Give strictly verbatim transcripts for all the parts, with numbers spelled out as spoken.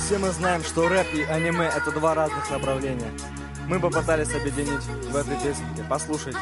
Все мы знаем, что рэп и аниме — это два разных направления. Мы попытались объединить в этой песне. Послушайте.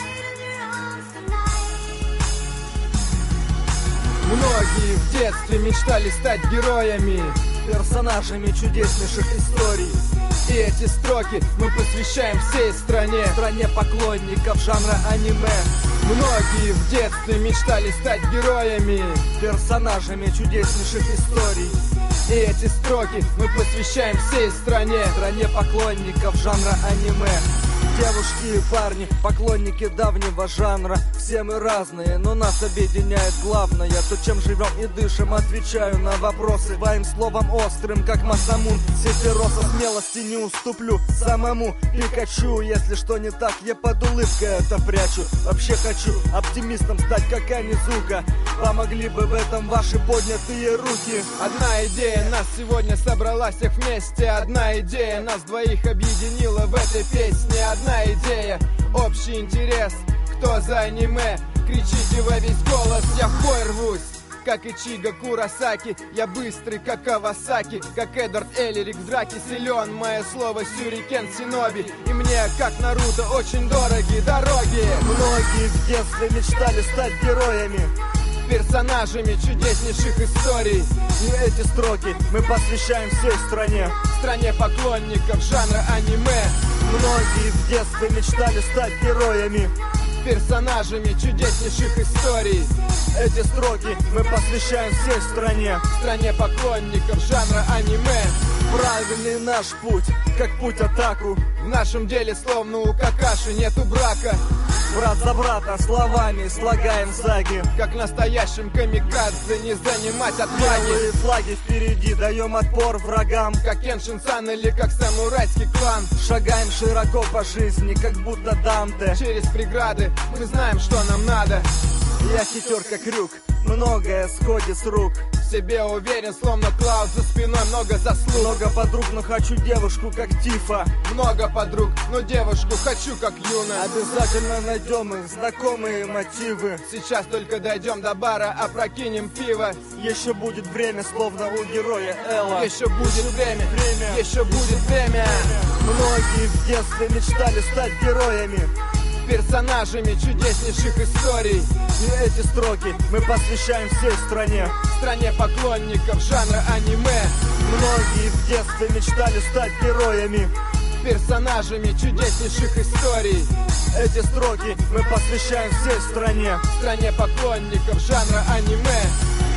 Многие в детстве мечтали стать героями, персонажами чудеснейших историй. И эти строки мы посвящаем всей стране, стране поклонников жанра аниме. Многие в детстве мечтали стать героями, персонажами чудеснейших историй. И эти строки мы посвящаем всей стране, стране поклонников жанра аниме. Девушки и парни, поклонники давнего жанра. Все мы разные, но нас объединяет главное то, чем живем и дышим. Отвечаю на вопросы своим словом острым, как Масамун Сефироса. Смелости не уступлю самому Пикачу. Если что не так, я под улыбкой это прячу. Вообще хочу оптимистом стать, как Анизука. Помогли бы в этом ваши поднятые руки. Одна идея нас сегодня собрала всех вместе. Одна идея нас двоих объединила в этой песне. Одна идея, общий интерес. Кто за аниме? Кричите во весь голос, я в бой рвусь, как Ичиго Куросаки. Я быстрый, как Кавасаки, как Эдвард Эллерик в драке силен. Мое слово Сюрикен Синоби. И мне, как Наруто, очень дороги дороги. Многие в детстве мечтали стать героями, персонажами чудеснейших историй. И эти строки мы посвящаем всей стране, стране поклонников жанра аниме. Многие в детстве мечтали стать героями, персонажами чудеснейших историй. Эти строки мы посвящаем всей стране, стране поклонников жанра аниме. Правильный наш путь, как путь атаку. В нашем деле словно у Какаши нету брака. Брат за брата словами слагаем саги. Как настоящим камикадзе не занимать отваги. Белые флаги впереди, даем отпор врагам. Как Кеншин-сан или как самурайский клан. Шагаем широко по жизни, как будто Данте. Через преграды мы знаем, что нам надо. Я хитер как Рюк, многое сходит с рук. В себе уверен, словно Клаус, за спиной много заслуг. Много подруг, но хочу девушку как Тифа. Много подруг, но девушку хочу как Юна. Обязательно найдем их знакомые мотивы. Сейчас только дойдем до бара, опрокинем пиво. Еще будет время, словно у героя Элла. Еще будет время, время. Еще будет время. Многие в детстве мечтали стать героями, персонажами чудеснейших историй. И эти строки мы посвящаем всей стране, стране поклонников жанра аниме. Многие в детстве мечтали стать героями, персонажами чудеснейших историй. Эти строки мы посвящаем всей стране, стране поклонников жанра аниме.